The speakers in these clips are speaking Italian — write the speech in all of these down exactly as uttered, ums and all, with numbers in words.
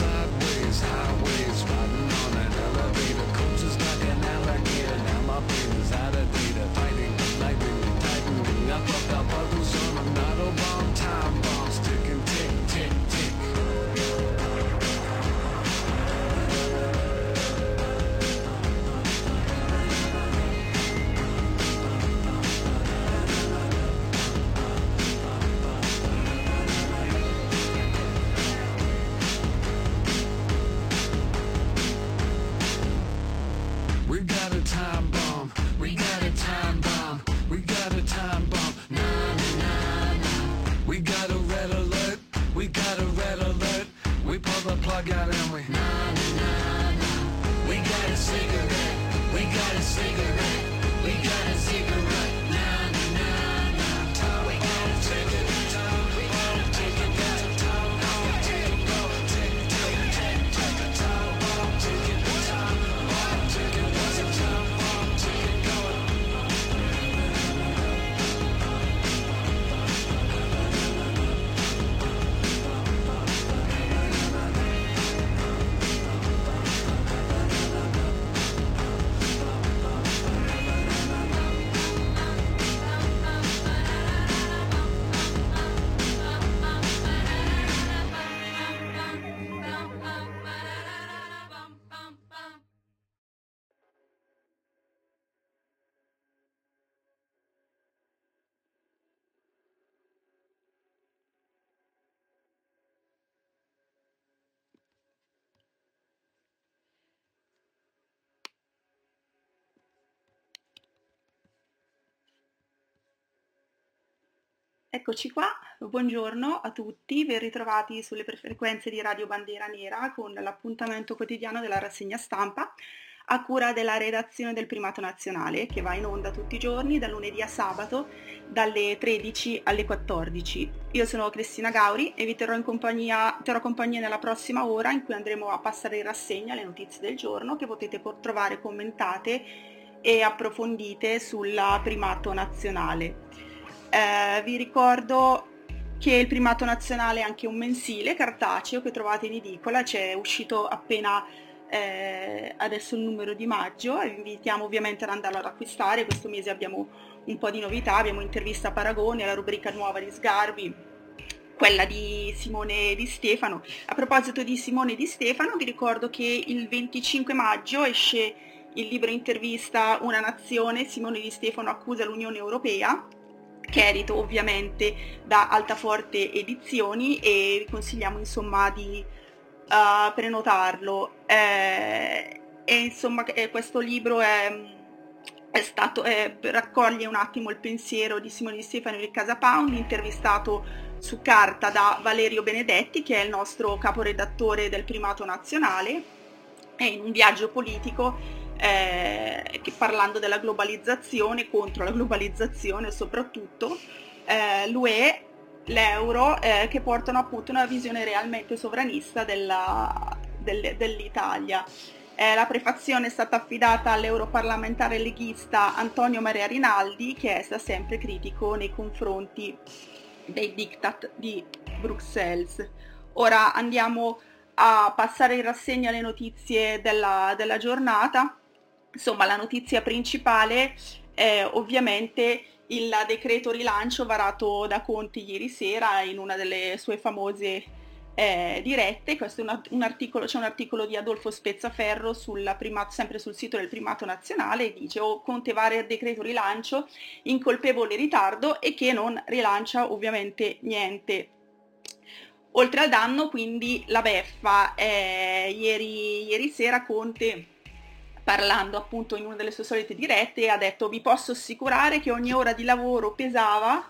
sideways, highways, riding on an elevator. Coaches like an alligator, now my brain is out of data. Fighting, lightning, tightening, I thought that puzzles on a not a bomb. Time bombs ticking, tick, tick, tick. We got a time bomb, we got a time bomb, we got a time bomb, na na na na. We got a red alert, we got a red alert. We pull the plug out and we na na na na. We got a cigarette, we got a cigarette, we got a cigarette, na na na na. Time bomb ticking, time bomb ticking, time bomb ticking, tick tick tick tick, time bomb ticking, time bomb ticking, what's a time bomb ticking going? Eccoci qua, buongiorno a tutti, ben ritrovati sulle frequenze di Radio Bandiera Nera con l'appuntamento quotidiano della rassegna stampa a cura della redazione del Primato Nazionale che va in onda tutti i giorni da lunedì a sabato dalle tredici alle quattordici. Io sono Cristina Gauri e vi terrò in compagnia, terrò compagnia nella prossima ora in cui andremo a passare in rassegna le notizie del giorno che potete trovare commentate e approfondite sul Primato Nazionale. Eh, vi ricordo che il Primato Nazionale è anche un mensile cartaceo che trovate in edicola, c'è uscito appena eh, adesso il numero di maggio e vi invitiamo ovviamente ad andarlo ad acquistare. Questo mese abbiamo un po' di novità, abbiamo intervista a Paragoni, la rubrica nuova di Sgarbi, quella di Simone Di Stefano. A proposito di Simone Di Stefano vi ricordo che il venticinque maggio esce il libro intervista Una nazione, Simone Di Stefano accusa l'Unione Europea, che è edito ovviamente da Altaforte Edizioni e vi consigliamo insomma di uh, prenotarlo. Eh, e insomma eh, questo libro è, è stato, è, raccoglie un attimo il pensiero di Simone Di Stefano e Casa Pound, intervistato su carta da Valerio Benedetti, che è il nostro caporedattore del Primato Nazionale, e in un viaggio politico Eh, che parlando della globalizzazione, contro la globalizzazione soprattutto, eh, l'U E, l'euro, eh, che portano appunto una visione realmente sovranista della, del, dell'Italia. Eh, la prefazione è stata affidata all'europarlamentare leghista Antonio Maria Rinaldi, che è da sempre critico nei confronti dei diktat di Bruxelles. Ora andiamo a passare in rassegna le notizie della, della giornata. Insomma, la notizia principale è ovviamente il decreto rilancio varato da Conte ieri sera in una delle sue famose eh, dirette. Questo è una, un articolo, c'è un articolo di Adolfo Spezzaferro sulla primato, sempre sul sito del Primato Nazionale, e dice: oh, Conte vara il decreto rilancio, incolpevole ritardo, e che non rilancia ovviamente niente. Oltre al danno, quindi la beffa. Eh, ieri, ieri sera Conte, parlando appunto in una delle sue solite dirette, ha detto: vi posso assicurare che ogni ora di lavoro pesava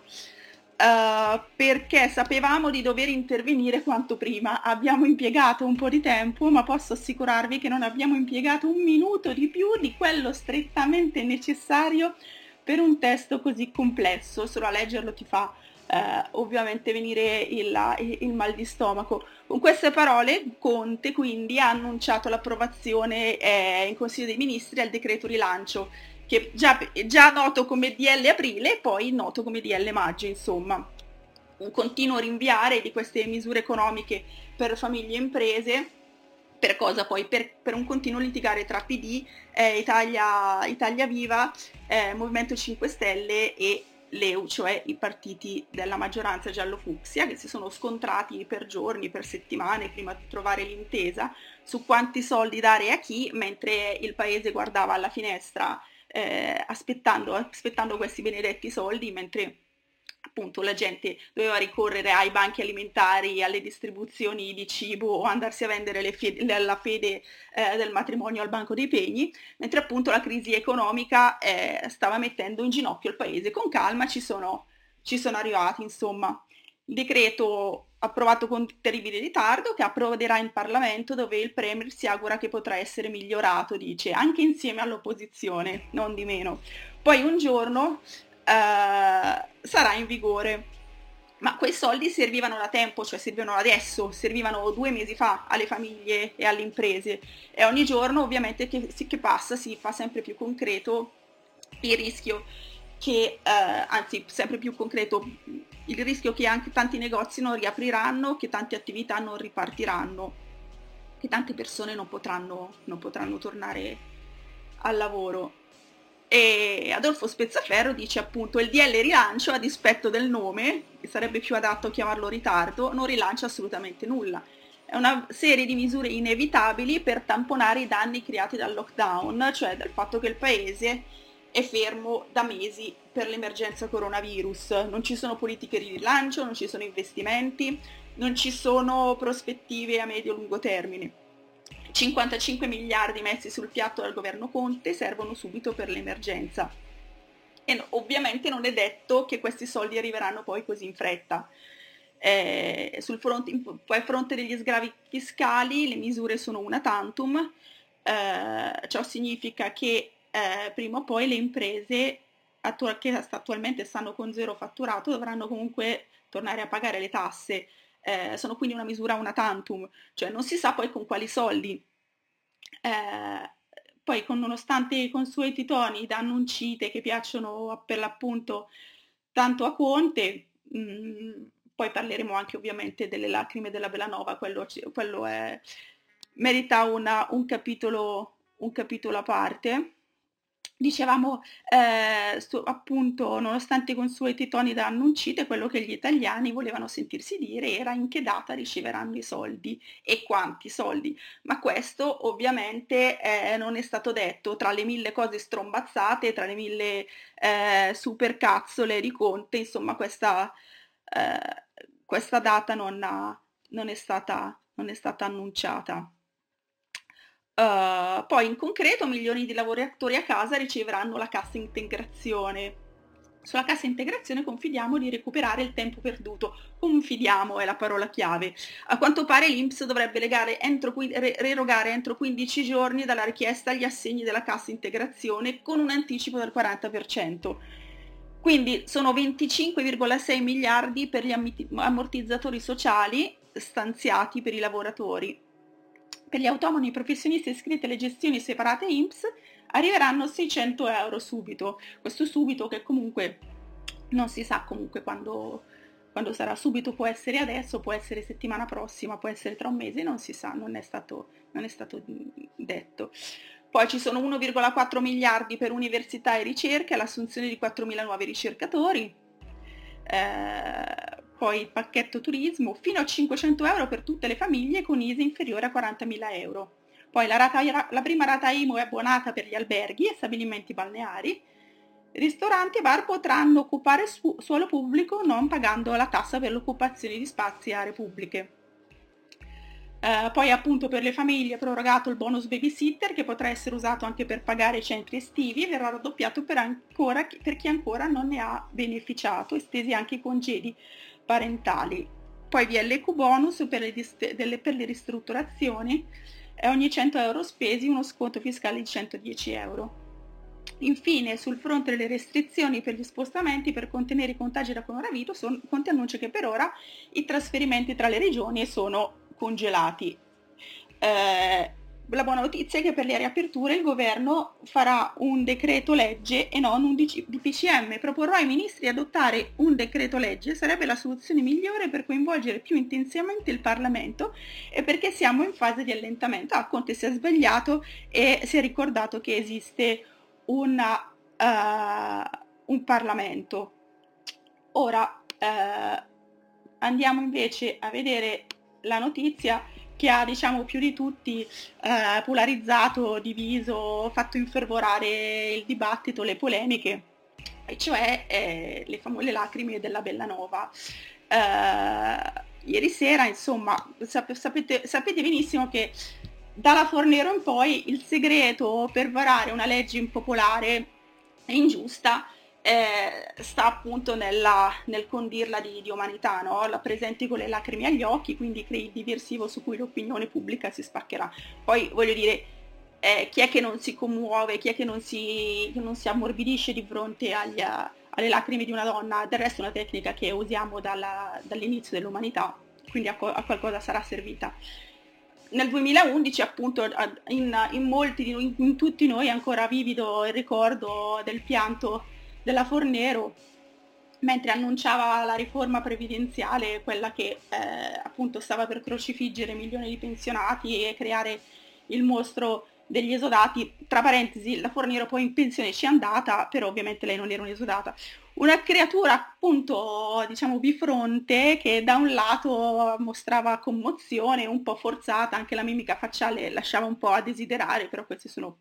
uh, perché sapevamo di dover intervenire quanto prima. Abbiamo impiegato un po' di tempo, ma posso assicurarvi che non abbiamo impiegato un minuto di più di quello strettamente necessario per un testo così complesso. Solo a leggerlo ti fa Uh, ovviamente venire il, il mal di stomaco. Con queste parole Conte quindi ha annunciato l'approvazione eh, in Consiglio dei Ministri al decreto rilancio, che già, già noto come D L aprile e poi noto come D L maggio. Insomma, un continuo rinviare di queste misure economiche per famiglie e imprese Per cosa poi? Per, per un continuo litigare tra P D, eh, Italia, Italia Viva, eh, Movimento cinque Stelle e l'E U, cioè i partiti della maggioranza giallo-fucsia, che si sono scontrati per giorni, per settimane, prima di trovare l'intesa su quanti soldi dare a chi, mentre il paese guardava alla finestra eh, aspettando, aspettando questi benedetti soldi, mentre appunto la gente doveva ricorrere ai banchi alimentari, alle distribuzioni di cibo o andarsi a vendere le fede, la fede eh, del matrimonio al Banco dei Pegni, mentre appunto la crisi economica eh, stava mettendo in ginocchio il paese. Con calma ci sono, ci sono arrivati, insomma. Il decreto approvato con terribile ritardo che approderà in Parlamento, dove il Premier si augura che potrà essere migliorato, dice, anche insieme all'opposizione, non di meno. Poi un giorno Uh, sarà in vigore, ma quei soldi servivano da tempo, cioè servivano adesso, servivano due mesi fa alle famiglie e alle imprese, e ogni giorno ovviamente che, che passa si fa sempre più concreto il rischio che, uh, anzi sempre più concreto il rischio che anche tanti negozi non riapriranno, che tante attività non ripartiranno, che tante persone non potranno, non potranno tornare al lavoro. E Adolfo Spezzaferro dice appunto il D L rilancio, a dispetto del nome, che sarebbe più adatto chiamarlo ritardo, non rilancia assolutamente nulla. È una serie di misure inevitabili per tamponare i danni creati dal lockdown, cioè dal fatto che il paese è fermo da mesi per l'emergenza coronavirus. Non ci sono politiche di rilancio, non ci sono investimenti, non ci sono prospettive a medio-lungo termine. cinquantacinque miliardi messi sul piatto dal governo Conte servono subito per l'emergenza. E no, ovviamente non è detto che questi soldi arriveranno poi così in fretta. Eh, sul fronte, poi a fronte degli sgravi fiscali le misure sono una tantum, eh, ciò significa che eh, prima o poi le imprese attu- che attualmente stanno con zero fatturato dovranno comunque tornare a pagare le tasse. Eh, sono quindi una misura una tantum, cioè non si sa poi con quali soldi. Eh, poi con, nonostante i consueti toni da annuncite che piacciono per l'appunto tanto a Conte, mh, poi parleremo anche ovviamente delle lacrime della Belanova, quello, quello è, merita una, un, capitolo, un capitolo a parte. Dicevamo eh, su, appunto, nonostante i consueti toni da annuncite, quello che gli italiani volevano sentirsi dire era in che data riceveranno i soldi e quanti soldi, ma questo ovviamente eh, non è stato detto. Tra le mille cose strombazzate, tra le mille eh, supercazzole di Conte, insomma questa, eh, questa data non, ha, non, è stata, non è stata annunciata. Uh, poi in concreto milioni di lavoratori a casa riceveranno la cassa integrazione. Sulla cassa integrazione confidiamo di recuperare il tempo perduto. Confidiamo è la parola chiave. A quanto pare l'I N P S dovrebbe legare entro, erogare entro quindici giorni dalla richiesta gli assegni della cassa integrazione con un anticipo del quaranta per cento. Quindi sono venticinque virgola sei miliardi per gli ammortizzatori sociali stanziati per i lavoratori. Per gli autonomi professionisti iscritti alle gestioni separate I N P S arriveranno seicento euro subito. Questo subito che comunque non si sa comunque quando, quando sarà. Subito può essere adesso, può essere settimana prossima, può essere tra un mese, non si sa, non è stato, non è stato detto. Poi ci sono uno virgola quattro miliardi per università e ricerca, l'assunzione di quattromila nuovi ricercatori. Eh, poi il pacchetto turismo, fino a cinquecento euro per tutte le famiglie con I S E inferiore a quarantamila euro. Poi la, rata, la prima rata I M U è abbonata per gli alberghi e stabilimenti balneari. Ristoranti e bar potranno occupare su, suolo pubblico non pagando la tassa per l'occupazione di spazi e aree pubbliche. Uh, poi appunto per le famiglie è prorogato il bonus babysitter, che potrà essere usato anche per pagare i centri estivi, e verrà raddoppiato per, ancora, per chi ancora non ne ha beneficiato, estesi anche i congedi parentali. Poi vi è l'eco bonus per le, dist- delle, per le ristrutturazioni, e ogni cento euro spesi uno sconto fiscale di centodieci euro. Infine, sul fronte delle restrizioni per gli spostamenti per contenere i contagi da coronavirus, Conte annuncia che per ora i trasferimenti tra le regioni sono congelati. Eh, la buona notizia è che per le riaperture il governo farà un decreto legge e non un D P C M. Proporrò ai ministri di adottare un decreto legge, sarebbe la soluzione migliore per coinvolgere più intensamente il Parlamento e perché siamo in fase di allentamento. Ah, Conte si è sbagliato e si è ricordato che esiste una, uh, un Parlamento. Ora eh, andiamo invece a vedere la notizia che ha, diciamo, più di tutti eh, polarizzato, diviso, fatto infervorare il dibattito, le polemiche, e cioè eh, le famose lacrime della Bellanova. Eh, ieri sera, insomma, sap- sapete, sapete benissimo che dalla Fornero in poi il segreto per varare una legge impopolare e ingiusta eh, sta appunto nella, nel condirla di, di umanità, no? La presenti con le lacrime agli occhi, quindi crei il diversivo su cui l'opinione pubblica si spaccherà. Poi voglio dire, eh, chi è che non si commuove, chi è che non si, che non si ammorbidisce di fronte agli, alle lacrime di una donna? Del resto è una tecnica che usiamo dalla, dall'inizio dell'umanità, quindi a, a qualcosa sarà servita. Nel duemilaundici appunto in, in molti, in, in tutti noi è ancora vivido il ricordo del pianto della Fornero mentre annunciava la riforma previdenziale, quella che eh, appunto stava per crocifiggere milioni di pensionati e creare il mostro degli esodati. Tra parentesi, la Fornero poi in pensione ci è andata, però ovviamente lei non era un'esodata. Una creatura appunto, diciamo, bifronte che da un lato mostrava commozione, un po' forzata, anche la mimica facciale lasciava un po' a desiderare, però questi sono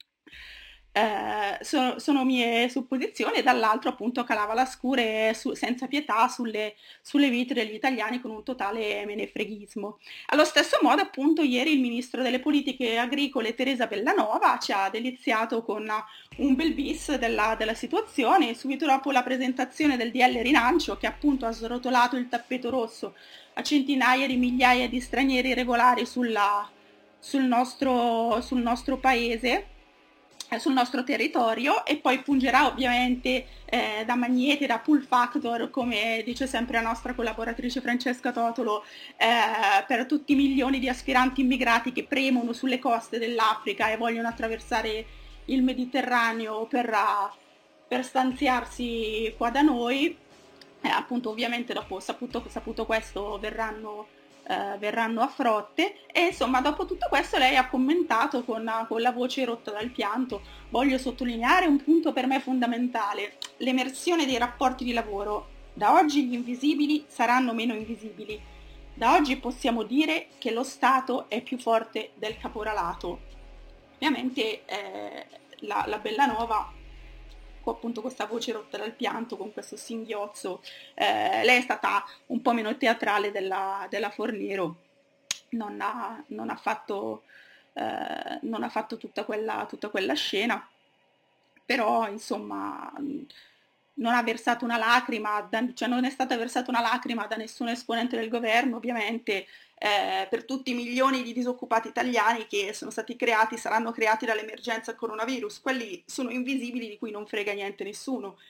eh, sono, sono mie supposizioni, e dall'altro appunto calava la scure su, senza pietà sulle, sulle vite degli italiani con un totale menefreghismo. Allo stesso modo appunto ieri il ministro delle politiche agricole Teresa Bellanova ci ha deliziato con un bel bis della, della situazione, subito dopo la presentazione del D L Rilancio che appunto ha srotolato il tappeto rosso a centinaia di migliaia di stranieri irregolari sulla, sul, nostro, sul nostro paese, sul nostro territorio, e poi pungerà ovviamente eh, da magnete, da pull factor, come dice sempre la nostra collaboratrice Francesca Totolo, eh, per tutti i milioni di aspiranti immigrati che premono sulle coste dell'Africa e vogliono attraversare il Mediterraneo per, uh, per stanziarsi qua da noi. Eh, appunto ovviamente dopo saputo, saputo questo verranno Uh, verranno a frotte, e insomma dopo tutto questo lei ha commentato con, con la voce rotta dal pianto: voglio sottolineare un punto per me fondamentale, l'emersione dei rapporti di lavoro. Da oggi gli invisibili saranno meno invisibili. Da oggi possiamo dire che lo Stato è più forte del caporalato. Ovviamente eh, la, la Bellanova, appunto questa voce rotta dal pianto, con questo singhiozzo, eh, lei è stata un po' meno teatrale della, della Fornero, non ha, non ha fatto, eh, non ha fatto tutta quella, tutta quella scena, però insomma non ha versato una lacrima, da, cioè non è stata versata una lacrima da nessun esponente del governo, ovviamente, eh, per tutti i milioni di disoccupati italiani che sono stati creati, saranno creati dall'emergenza coronavirus. Quelli sono invisibili, di cui non frega niente nessuno.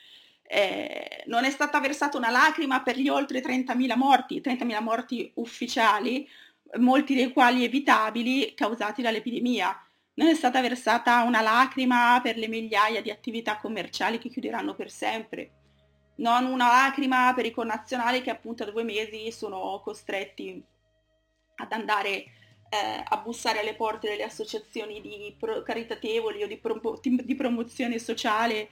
Eh, non è stata versata una lacrima per gli oltre trentamila morti, trentamila morti ufficiali, molti dei quali evitabili, causati dall'epidemia. Non è stata versata una lacrima per le migliaia di attività commerciali che chiuderanno per sempre. Non una lacrima per i connazionali che appunto a due mesi sono costretti ad andare eh, a bussare alle porte delle associazioni di pro- caritatevoli o di, pro- di promozione sociale,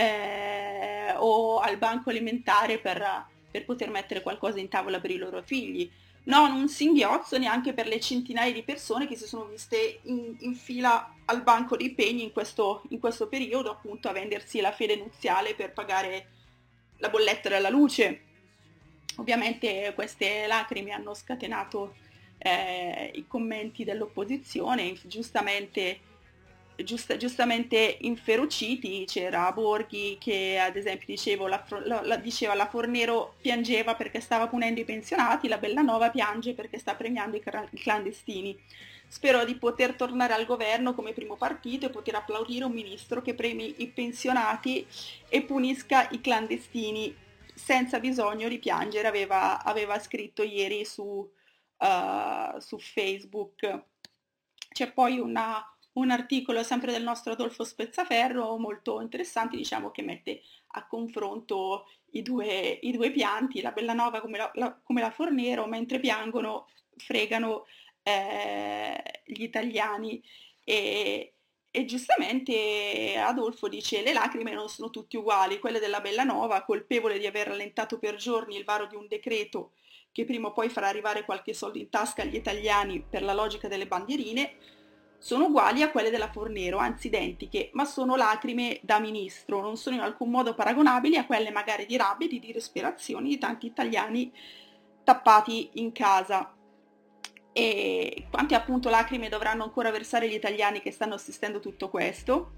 eh, o al banco alimentare per, per poter mettere qualcosa in tavola per i loro figli. Non un singhiozzo neanche per le centinaia di persone che si sono viste in, in fila al banco dei pegni in questo, in questo periodo, appunto a vendersi la fede nuziale per pagare la bolletta della luce. Ovviamente queste lacrime hanno scatenato eh, i commenti dell'opposizione, giustamente, giusta, giustamente inferociti. C'era Borghi che ad esempio dicevo, la, la, la, diceva la Fornero piangeva perché stava punendo i pensionati, la Bellanova piange perché sta premiando i, i clandestini. Spero di poter tornare al governo come primo partito e poter applaudire un ministro che premi i pensionati e punisca i clandestini senza bisogno di piangere, aveva, aveva scritto ieri su, uh, su Facebook. c'è poi una, un articolo sempre del nostro Adolfo Spezzaferro molto interessante, diciamo, che mette a confronto i due, i due pianti, la Bellanova come la, la- come la Fornero, mentre piangono, fregano eh, gli italiani. E, e giustamente Adolfo dice: le lacrime non sono tutte uguali, quelle della Bellanova, colpevole di aver rallentato per giorni il varo di un decreto che prima o poi farà arrivare qualche soldo in tasca agli italiani per la logica delle bandierine, sono uguali a quelle della Fornero, anzi identiche, ma sono lacrime da ministro, non sono in alcun modo paragonabili a quelle magari di rabbia e di disperazione di tanti italiani tappati in casa. E quante appunto lacrime dovranno ancora versare gli italiani che stanno assistendo a tutto questo?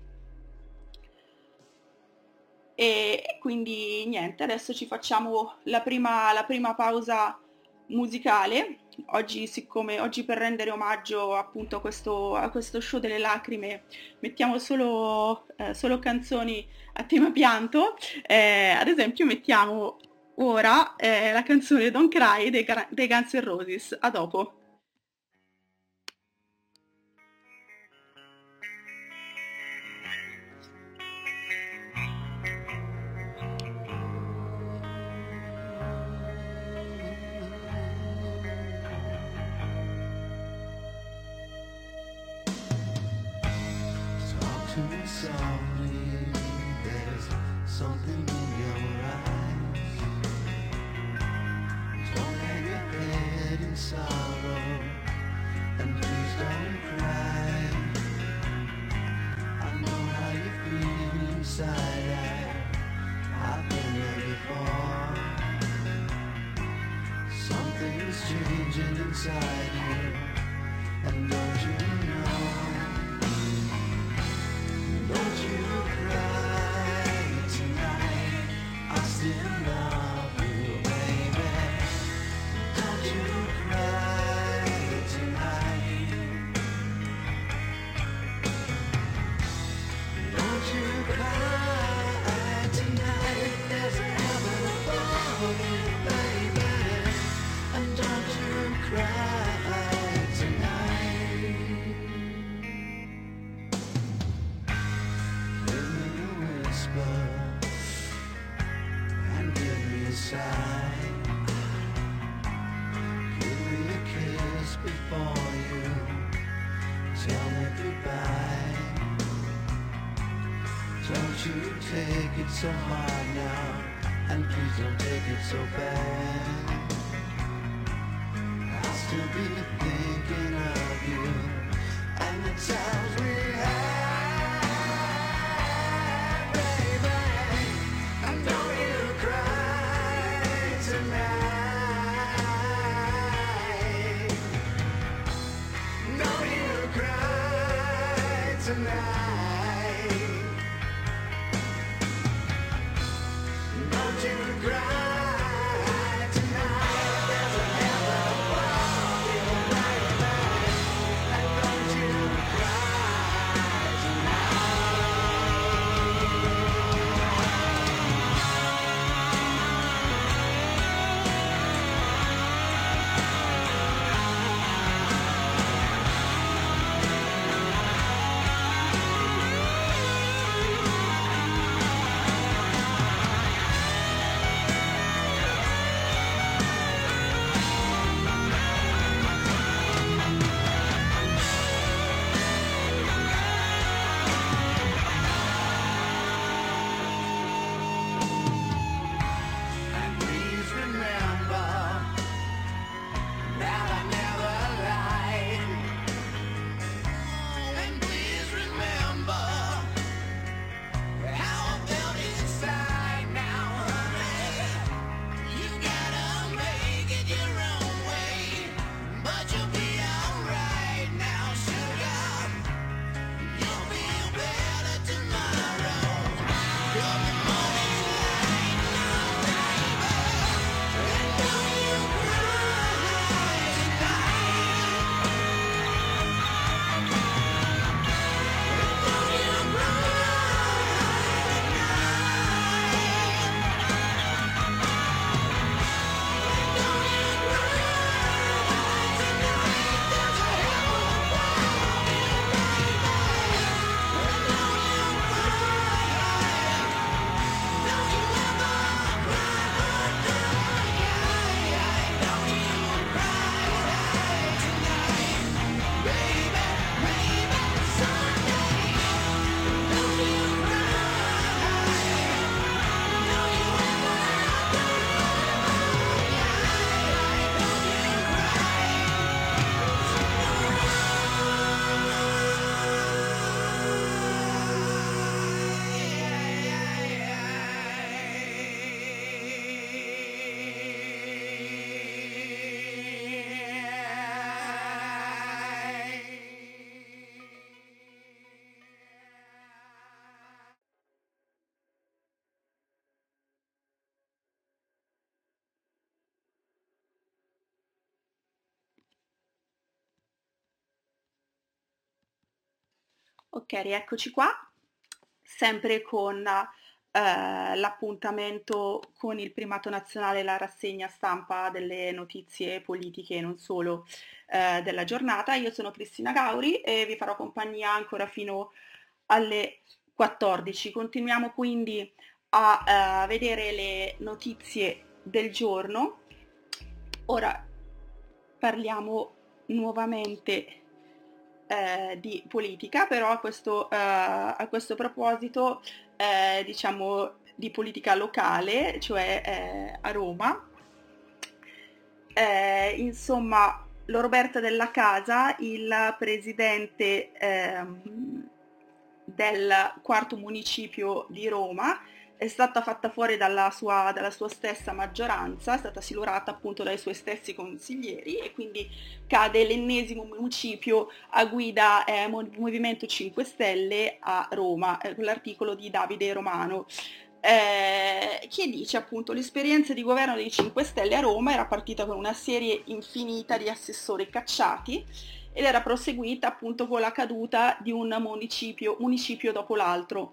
E, e quindi niente, adesso ci facciamo la prima, la prima pausa musicale. Oggi, siccome oggi per rendere omaggio appunto a questo, a questo show delle lacrime, mettiamo solo, eh, solo canzoni a tema pianto. Eh, ad esempio mettiamo ora eh, la canzone Don't Cry dei, Gar- dei Guns N' Roses. A dopo. Talk to me softly, there's something in your eyes. Don't hang your head in sorrow, and please don't cry. I know how you feel inside, I, I've been there before. Something's changing inside you, and don't you know? Don't you cry tonight, I still love you, baby. Don't you cry tonight. Don't you cry tonight, there's a heaven above you, baby. And don't you cry tonight. Give me a whisper and give me a sigh. Give me a kiss before you tell me goodbye. Don't you take it so hard now, and please don't take it so bad. I'll still be thinking of you and the times we had, baby. And don't you cry tonight. Don't you cry tonight. Don't you cry tonight. There's a heaven above you, baby. And don't you cry tonight. Ok, rieccoci qua, sempre con eh, l'appuntamento con il primato nazionale, la rassegna stampa delle notizie politiche e non solo eh, della giornata. Io sono Cristina Gauri e vi farò compagnia ancora fino alle quattordici. Continuiamo quindi a eh, vedere le notizie del giorno. Ora parliamo nuovamente eh, di politica, però a questo, eh, a questo proposito eh, diciamo di politica locale, cioè eh, a Roma. Eh, insomma, Roberta Della Casa, il presidente ehm, del quarto municipio di Roma, è stata fatta fuori dalla sua, dalla sua stessa maggioranza, è stata silurata appunto dai suoi stessi consiglieri e quindi cade l'ennesimo municipio a guida eh, Movimento cinque Stelle a Roma, eh, con l'articolo di Davide Romano. Eh, che dice appunto l'esperienza di governo dei cinque Stelle a Roma era partita con una serie infinita di assessori cacciati ed era proseguita appunto con la caduta di un municipio, municipio dopo l'altro.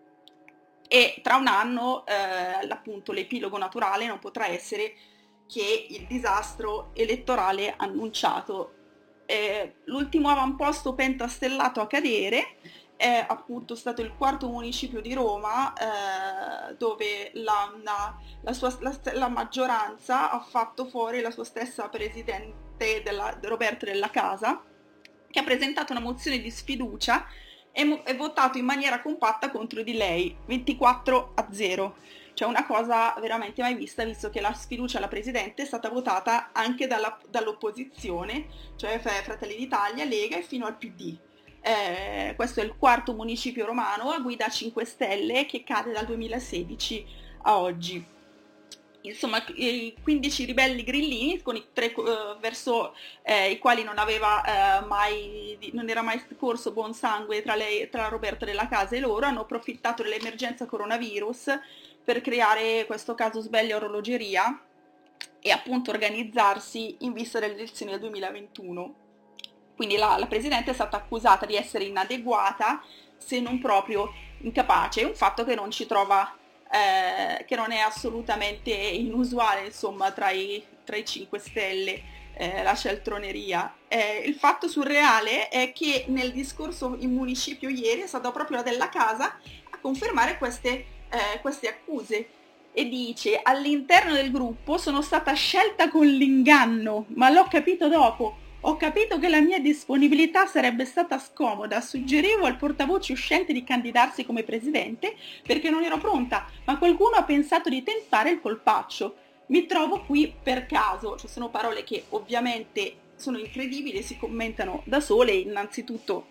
E tra un anno eh, appunto l'epilogo naturale non potrà essere che il disastro elettorale annunciato. Eh, l'ultimo avamposto pentastellato a cadere è appunto stato il quarto municipio di Roma, eh, dove la, la, la, sua, la, la maggioranza ha fatto fuori la sua stessa presidente della, Roberta Della Casa, che ha presentato una mozione di sfiducia e, e votato in maniera compatta contro di lei, ventiquattro a zero. Cioè una cosa veramente mai vista, visto che la sfiducia alla Presidente è stata votata anche dalla, dall'opposizione, cioè Fratelli d'Italia, Lega e fino al P D. Eh, questo è il quarto municipio romano a guida cinque Stelle che cade dal duemilasedici a oggi. Insomma, i quindici ribelli grillini con i tre, uh, verso eh, i quali non aveva eh, mai, non era mai corso buon sangue tra, lei, tra Roberta Della Casa e loro, hanno approfittato dell'emergenza coronavirus per creare questo casus belli a orologeria e appunto organizzarsi in vista delle elezioni del duemilaventuno. Quindi la, la Presidente è stata accusata di essere inadeguata, se non proprio incapace, un fatto che non ci trova, eh, che non è assolutamente inusuale, insomma, tra i, tra i cinque Stelle, eh, la cialtroneria. Eh, il fatto surreale è che nel discorso in municipio ieri è stata proprio la Della Casa a confermare queste, eh, queste accuse. E dice: all'interno del gruppo sono stata scelta con l'inganno, ma l'ho capito dopo. Ho capito che la mia disponibilità sarebbe stata scomoda, suggerivo al portavoce uscente di candidarsi come presidente perché non ero pronta, ma qualcuno ha pensato di tentare il colpaccio. Mi trovo qui per caso. Cioè, sono parole che ovviamente sono incredibili, si commentano da sole. Innanzitutto,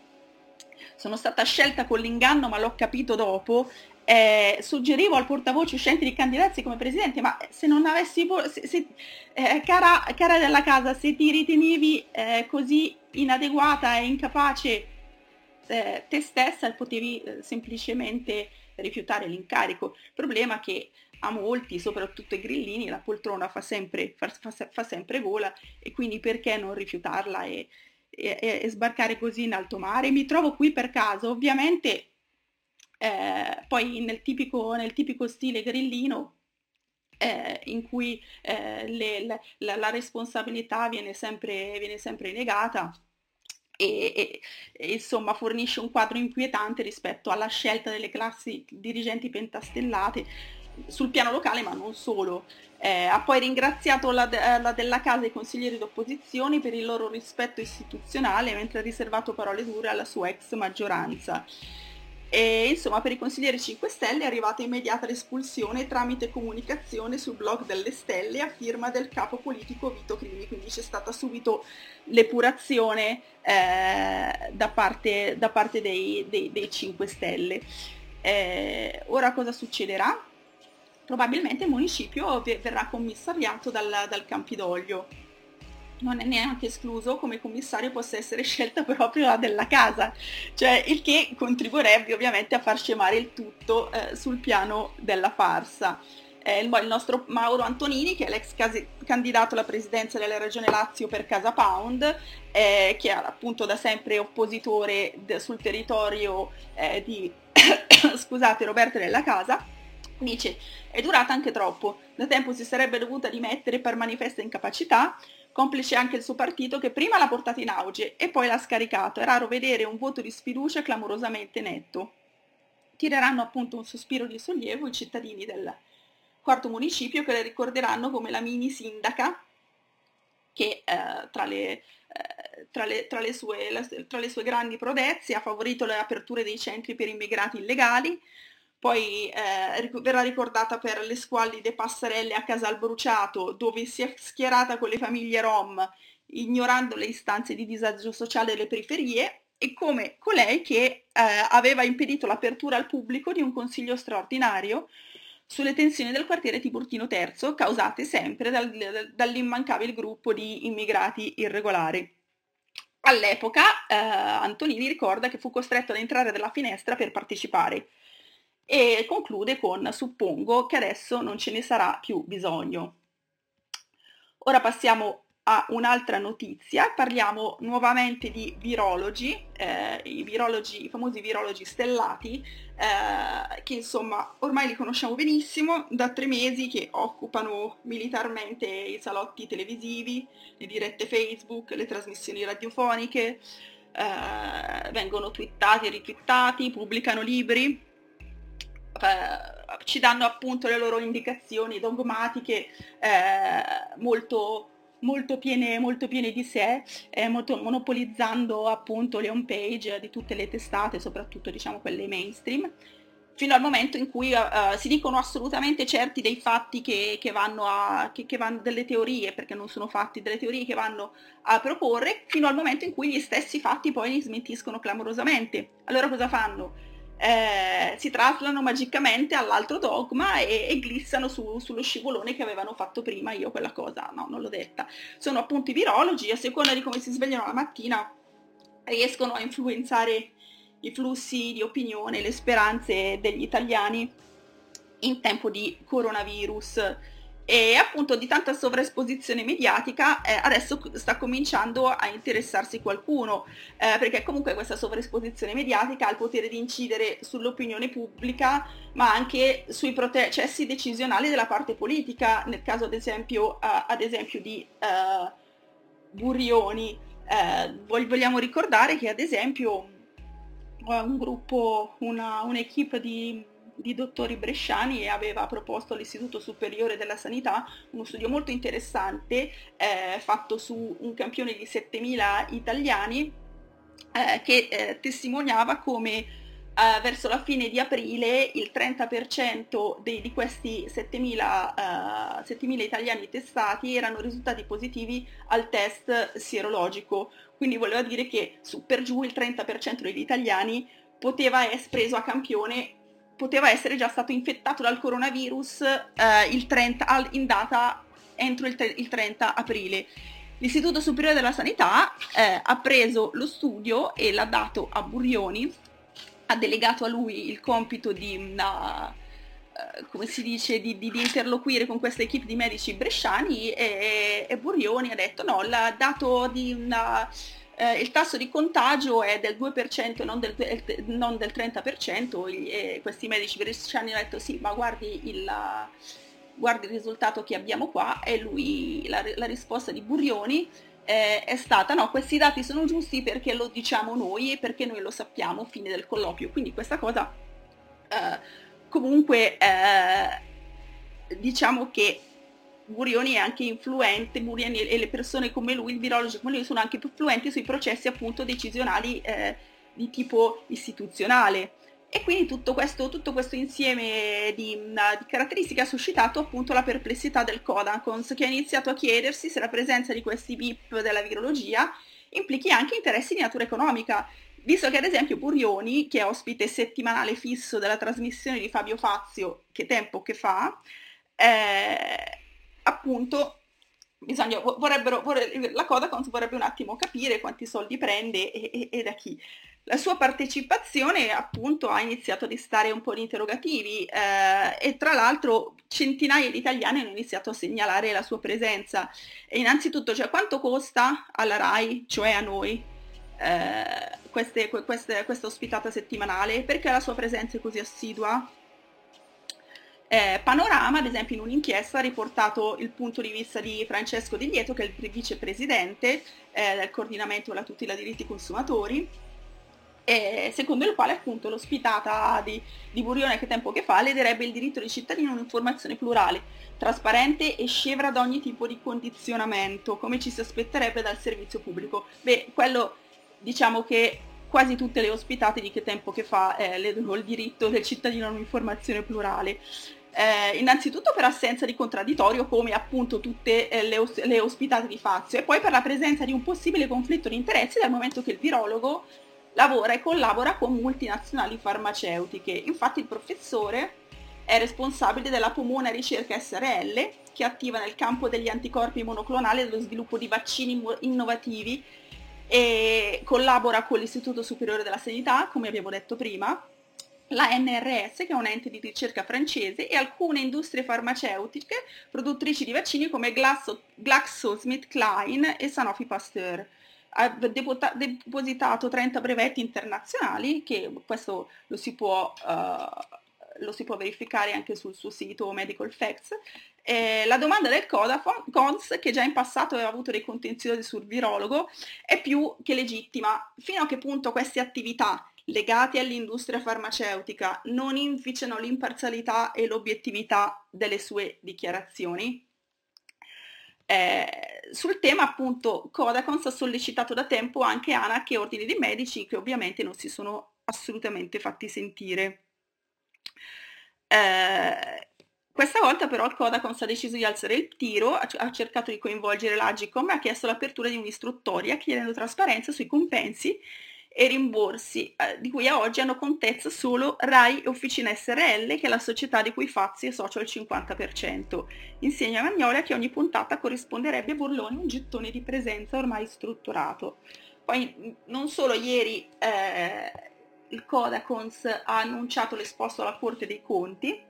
sono stata scelta con l'inganno, ma l'ho capito dopo. Eh, suggerivo al portavoce uscente di candidarsi come presidente, ma se non avessi, se, se, eh, cara, cara Della Casa, se ti ritenevi eh, così inadeguata e incapace eh, te stessa, potevi eh, semplicemente rifiutare l'incarico. Il problema è che a molti, soprattutto ai grillini, la poltrona fa sempre, fa, fa, fa sempre gola, e quindi perché non rifiutarla e, e, e sbarcare così in alto mare? Mi trovo qui per caso, ovviamente. Eh, poi nel tipico, nel tipico stile grillino, eh, in cui eh, le, le, la, la responsabilità viene sempre, viene sempre negata e, e, e insomma fornisce un quadro inquietante rispetto alla scelta delle classi dirigenti pentastellate sul piano locale, ma non solo. Eh, ha poi ringraziato la, la Della Casa e i consiglieri d'opposizione per il loro rispetto istituzionale, mentre ha riservato parole dure alla sua ex maggioranza. E insomma, per i consiglieri cinque Stelle è arrivata immediata l'espulsione tramite comunicazione sul blog delle Stelle a firma del capo politico Vito Crimi, quindi c'è stata subito l'epurazione eh, da parte, da parte dei, dei, dei cinque Stelle. Eh, ora cosa succederà? Probabilmente il municipio verrà commissariato dal, dal Campidoglio. Non è neanche escluso come commissario possa essere scelta proprio la Della Casa, cioè il che contribuirebbe ovviamente a far scemare il tutto eh, sul piano della farsa. eh, il, il nostro Mauro Antonini, che è l'ex casi- candidato alla presidenza della Regione Lazio per Casa Pound, eh, che è appunto da sempre oppositore de- sul territorio eh, di scusate, Roberta Della Casa, dice: è durata anche troppo, da tempo si sarebbe dovuta dimettere per manifesta incapacità, complice anche il suo partito che prima l'ha portata in auge e poi l'ha scaricato. È raro vedere un voto di sfiducia clamorosamente netto. Tireranno appunto un sospiro di sollievo i cittadini del quarto municipio, che le ricorderanno come la mini sindaca che eh, tra, le, eh, tra, le, tra, le sue, la, tra le sue grandi prodezze ha favorito le aperture dei centri per immigrati illegali, poi eh, verrà ricordata per le squallide passerelle a Casal Bruciato, dove si è schierata con le famiglie rom, ignorando le istanze di disagio sociale delle periferie, e come colei che eh, aveva impedito l'apertura al pubblico di un consiglio straordinario sulle tensioni del quartiere Tiburtino terzo, causate sempre dal, dall'immancabile gruppo di immigrati irregolari. All'epoca eh, Antonini ricorda che fu costretto ad entrare dalla finestra per partecipare e conclude con: suppongo che adesso non ce ne sarà più bisogno. Ora passiamo a un'altra notizia, parliamo nuovamente di virologi, eh, i virologi, i famosi virologi stellati, eh, che insomma ormai li conosciamo benissimo, da tre mesi che occupano militarmente i salotti televisivi, le dirette Facebook, le trasmissioni radiofoniche, eh, vengono twittati e ritwittati, pubblicano libri, eh, ci danno appunto le loro indicazioni dogmatiche eh, molto, molto, piene, molto piene di sé, eh, molto, monopolizzando appunto le home page di tutte le testate, soprattutto diciamo quelle mainstream, fino al momento in cui uh, si dicono assolutamente certi dei fatti che, che vanno a, che, che vanno delle teorie, perché non sono fatti, delle teorie che vanno a proporre, fino al momento in cui gli stessi fatti poi li smentiscono clamorosamente. Allora cosa fanno? Eh, si traslano magicamente all'altro dogma e, e glissano su, sullo scivolone che avevano fatto prima. Io quella cosa no, non l'ho detta. Sono appunto i virologi, a seconda di come si svegliano la mattina riescono a influenzare i flussi di opinione, le speranze degli italiani in tempo di coronavirus. E appunto di tanta sovraesposizione mediatica eh, adesso sta cominciando a interessarsi qualcuno, eh, perché comunque questa sovraesposizione mediatica ha il potere di incidere sull'opinione pubblica, ma anche sui processi decisionali della parte politica, nel caso ad esempio, uh, ad esempio di uh, Burioni. Eh, vogliamo ricordare che ad esempio un gruppo, una, un'equipe di di dottori bresciani aveva proposto all'Istituto Superiore della Sanità uno studio molto interessante eh, fatto su un campione di settemila italiani eh, che eh, testimoniava come eh, verso la fine di aprile il trenta per cento dei, di questi settemila, uh, settemila italiani testati erano risultati positivi al test sierologico, quindi voleva dire che su per giù il trenta per cento degli italiani poteva essere preso a campione, poteva essere già stato infettato dal coronavirus eh, il trenta, in data entro il, il trenta aprile. L'Istituto Superiore della Sanità eh, ha preso lo studio e l'ha dato a Burioni, ha delegato a lui il compito di, una, uh, come si dice, di, di, di interloquire con questa equipe di medici bresciani e, e Burioni ha detto no, il dato di una... Eh, il tasso di contagio è del due per cento e non del, non del trenta per cento, e questi medici bresciani hanno detto sì, ma guardi il, guardi il risultato che abbiamo qua, e lui, la, la risposta di Burioni eh, è stata no, questi dati sono giusti perché lo diciamo noi e perché noi lo sappiamo, fine del colloquio. Quindi questa cosa eh, comunque eh, diciamo che Burioni è anche influente, Burioni e le persone come lui, il virologo come lui, sono anche più influenti sui processi appunto decisionali eh, di tipo istituzionale. E quindi tutto questo, tutto questo insieme di, di caratteristiche ha suscitato appunto la perplessità del Codacons, che ha iniziato a chiedersi se la presenza di questi V I P della virologia implichi anche interessi di natura economica, visto che ad esempio Burioni, che è ospite settimanale fisso della trasmissione di Fabio Fazio, Che tempo che fa, eh, appunto bisogna, vorrebbero, vorre, la Codacons vorrebbe un attimo capire quanti soldi prende e, e, e da chi. La sua partecipazione appunto ha iniziato a destare un po' di interrogativi eh, e tra l'altro centinaia di italiani hanno iniziato a segnalare la sua presenza. E innanzitutto, cioè, quanto costa alla RAI, cioè a noi, eh, queste, queste, questa ospitata settimanale? Perché la sua presenza è così assidua? Eh, Panorama, ad esempio, in un'inchiesta ha riportato il punto di vista di Francesco Di Lieto, che è il vicepresidente eh, del coordinamento per la tutela dei diritti consumatori, eh, secondo il quale appunto l'ospitata di, di Burioni che tempo che fa lederebbe il diritto dei cittadini a un'informazione plurale, trasparente e scevra da ogni tipo di condizionamento, come ci si aspetterebbe dal servizio pubblico. Beh, quello diciamo che quasi tutte le ospitate di che tempo che fa eh, ledono il diritto del cittadino a un'informazione plurale. Eh, innanzitutto per assenza di contraddittorio, come appunto tutte eh, le, os- le ospitate di Fazio, e poi per la presenza di un possibile conflitto di interessi dal momento che il virologo lavora e collabora con multinazionali farmaceutiche. Infatti il professore è responsabile della Pomona Ricerca S R L, che è attiva nel campo degli anticorpi monoclonali e dello sviluppo di vaccini innovativi e collabora con l'Istituto Superiore della Sanità, come abbiamo detto prima, la N R S, che è un ente di ricerca francese, e alcune industrie farmaceutiche produttrici di vaccini come GlaxoSmithKline e Sanofi Pasteur. Ha depositato trenta brevetti internazionali, che questo lo si può, uh, lo si può verificare anche sul suo sito Medical Facts. Eh, la domanda del Codacons, che già in passato aveva avuto dei contenziosi sul virologo, è più che legittima. Fino a che punto queste attività legate all'industria farmaceutica non inficiano l'imparzialità e l'obiettività delle sue dichiarazioni? Eh, sul tema appunto Codacons ha sollecitato da tempo anche ANAC e ordini di medici, che ovviamente non si sono assolutamente fatti sentire. Eh, questa volta però il Codacons ha deciso di alzare il tiro, ha, ha cercato di coinvolgere l'Agicom e ha chiesto l'apertura di un'istruttoria chiedendo trasparenza sui compensi e rimborsi, eh, di cui a oggi hanno contezza solo RAI e Officina S R L, che è la società di cui Fazio è socio al cinquanta per cento. Insegna Magnolia che ogni puntata corrisponderebbe a Burloni un gettone di presenza ormai strutturato. Poi non solo ieri eh, il Codacons ha annunciato l'esposto alla Corte dei Conti,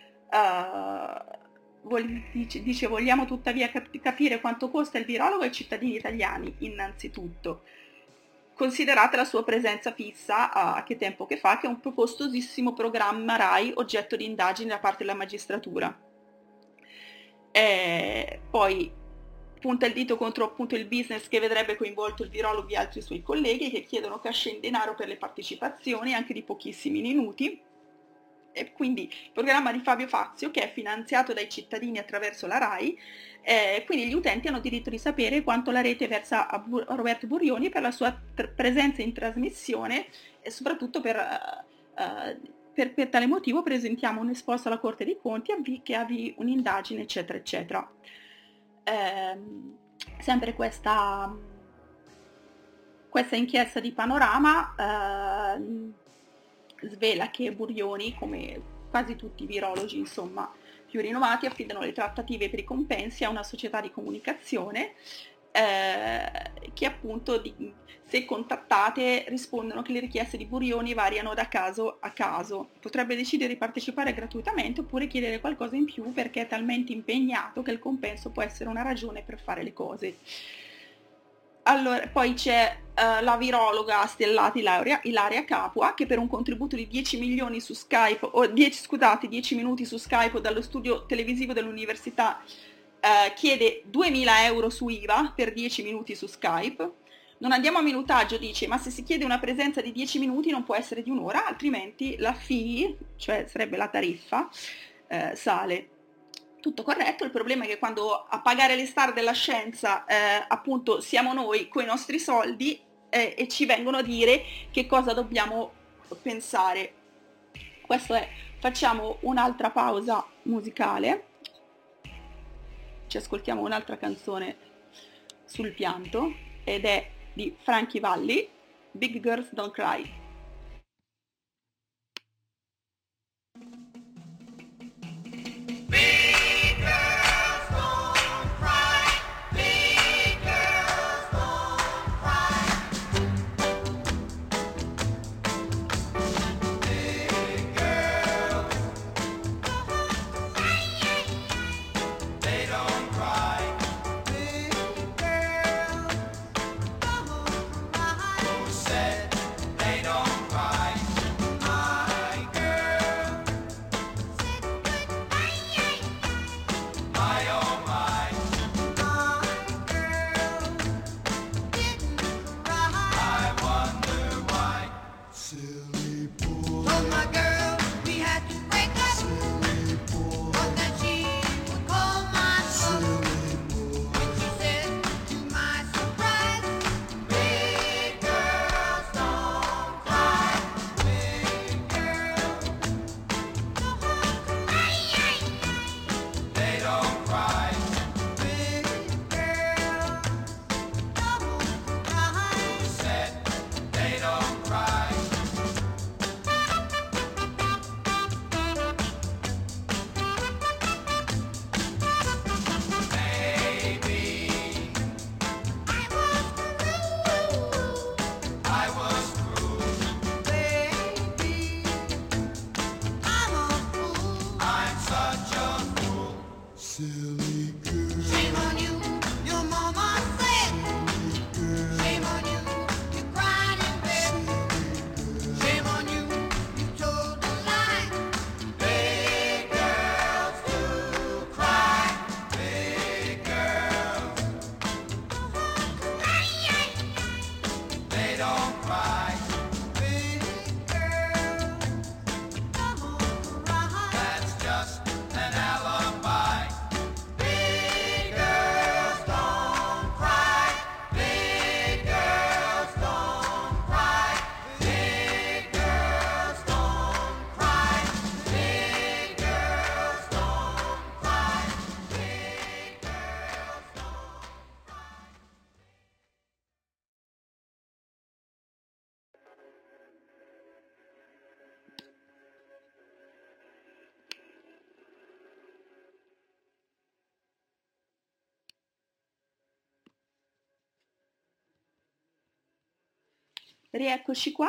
uh, dice, dice vogliamo tuttavia cap- capire quanto costa il virologo ai cittadini italiani, innanzitutto. Considerate la sua presenza fissa a che tempo che fa, che è un costosissimo programma RAI oggetto di indagini da parte della magistratura. E poi punta il dito contro appunto il business che vedrebbe coinvolto il virologo e altri suoi colleghi, che chiedono cash in denaro per le partecipazioni anche di pochissimi minuti. E quindi il programma di Fabio Fazio, che è finanziato dai cittadini attraverso la RAI, eh, quindi gli utenti hanno diritto di sapere quanto la rete versa a, Bur- a Roberto Burioni per la sua tr- presenza in trasmissione, e soprattutto per, uh, uh, per, per tale motivo presentiamo un esposto alla Corte dei Conti avvi- che avvii un'indagine, eccetera, eccetera. Eh, sempre questa, questa inchiesta di Panorama eh, svela che Burioni, come quasi tutti i virologi insomma più rinomati, affidano le trattative per i compensi a una società di comunicazione eh, che appunto di, se contattate rispondono che le richieste di Burioni variano da caso a caso. Potrebbe decidere di partecipare gratuitamente oppure chiedere qualcosa in più perché è talmente impegnato che il compenso può essere una ragione per fare le cose. Allora, poi c'è uh, la virologa a stellati Ilaria, Ilaria Capua, che per un contributo di dieci milioni su Skype, o dieci, scusate, dieci minuti su Skype dallo studio televisivo dell'università, uh, chiede duemila euro su I V A per dieci minuti su Skype. Non andiamo a minutaggio, dice, ma se si chiede una presenza di dieci minuti non può essere di un'ora, altrimenti la fee, cioè sarebbe la tariffa, uh, sale. Tutto corretto, il problema è che quando a pagare le star della scienza eh, appunto siamo noi con i nostri soldi eh, e ci vengono a dire che cosa dobbiamo pensare. Questo è, facciamo un'altra pausa musicale, ci ascoltiamo un'altra canzone sul pianto ed è di Frankie Valli, Big Girls Don't Cry. Rieccoci qua